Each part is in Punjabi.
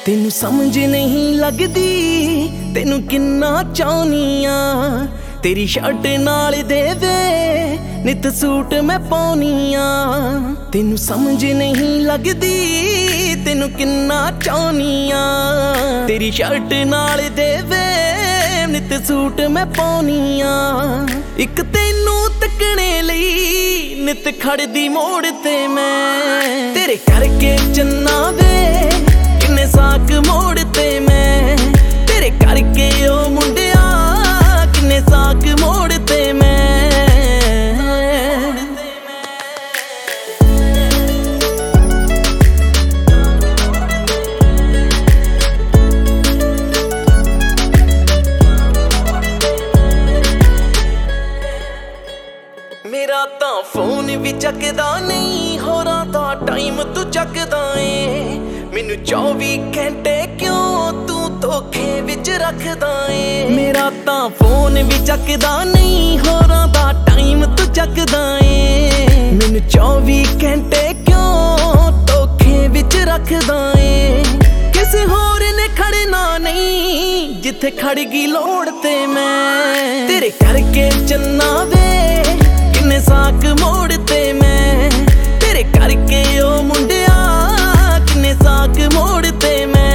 ਤੈਨੂੰ ਸਮਝ ਨਹੀਂ ਲੱਗਦੀ ਤੈਨੂੰ ਕਿੰਨਾ ਚਾਹੁੰਨੀ ਆ। ਤੇਰੀ ਸ਼ਰਟ ਨਾਲ ਦੇਵੇ ਨਿਤ ਸੂਟ ਮੈਂ ਪਾਉਣੀ ਆ। ਤੈਨੂੰ ਸਮਝ ਨਹੀਂ ਲੱਗਦੀ ਤੈਨੂੰ ਕਿੰਨਾ ਚਾਹੁੰਨੀ ਆ। ਤੇਰੀ ਸ਼ਰਟ ਨਾਲ ਦੇਵੇ ਨਿਤ ਸੂਟ ਮੈਂ ਪਾਉਣੀ ਆ। ਇੱਕ ਤੈਨੂੰ ਤੱਕਣੇ ਲਈ ਨਿਤ ਖੜਦੀ ਮੋੜ ਤੇ ਮੈਂ। ਤੇਰੇ ਕਰਕੇ ਚੰਨਾ ਵੇ ਕਿੰਨੇ ਸਾਕ ਮੋੜ ਤੇ ਮੈਂ। ਤੇਰੇ ਕਰਕੇ ਉਹ ਮੁੰਡਿਆ ਕਿੰਨੇ ਸਾਕ ਮੋੜ ਤੇ ਮੈਂ। ਮੇਰਾ ਤਾਂ ਫੋਨ ਵੀ ਚੱਕਦਾ ਨਹੀਂ, ਹੋਰਾਂ ਦਾ ਟਾਈਮ ਤੂੰ ਚੱਕਦਾ ਏ। ਮੈਨੂੰ 24 ਘੰਟੇ ਕਿਉਂ ਤੂੰ ਧੋਖੇ ਵਿੱਚ ਰੱਖਦਾ ਏ। ਮੇਰਾ ਤਾਂ ਫੋਨ ਵੀ ਚੱਕਦਾ ਨਹੀਂ, ਹੋਰਾਂ ਦਾ ਟਾਈਮ ਤੂੰ ਚੱਕਦਾ ਏ। ਮੈਨੂੰ 24 ਘੰਟੇ ਕਿਉਂ ਧੋਖੇ ਵਿੱਚ ਰੱਖਦਾ ਏ। ਕਿਸੇ ਹੋਰ ਨੇ ਖੜਨਾ ਨਹੀਂ ਜਿੱਥੇ ਖੜ ਗਈ ਲੋੜ ਤੇ ਮੈਂ। ਤੇਰੇ ਕਰਕੇ ਚੰਨਾ ਵੇ ਕਿੰਨੇ ਸਾਕ ਮੋੜ ਤੇ ਮੈਂ। ਤੇਰੇ ਕਰਕੇ ਉਹ ਮੁੰਡਿਆ ਕਿੰਨੇ ਸਾਕ ਮੋੜ ਤੇ ਮੈਂ।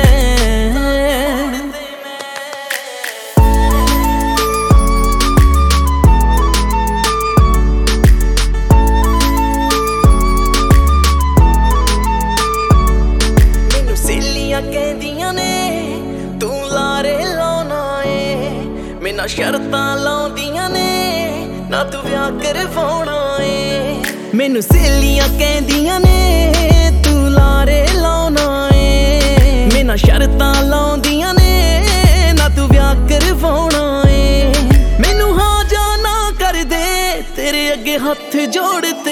ਮੈਨੂੰ ਸਹੇਲੀਆਂ ਕਹਿੰਦੀਆਂ ਨੇ ਤੂੰ ਲਾਰੇ ਲਾਉਣਾ ਏ। ਮੈਨਾਂ ਸ਼ਰਤਾਂ ਲਾਉਂਦੀਆਂ ਨੇ ਨਾ ਤੂੰ ਵਿਆਹ ਕਰਵਾਉਣਾ ਏ। ਮੈਨੂੰ ਸਹੇਲੀਆਂ ਕਹਿੰਦੀਆਂ ਨੇ ਤੂੰ ਲਾਰੇ ਲਾਉਣਾ ਏ। ਮੈਨਾਂ ਸ਼ਰਤਾਂ ਲਾਉਂਦੀਆਂ ਨੇ ਨਾ ਤੂੰ ਵਿਆਹ ਕਰਵਾਉਣਾ ਏ। ਮੈਨੂੰ ਹਾਂ ਜਾਂ ਨਾ ਕਰ ਦੇ ਤੇਰੇ ਅੱਗੇ ਹੱਥ ਜੋੜ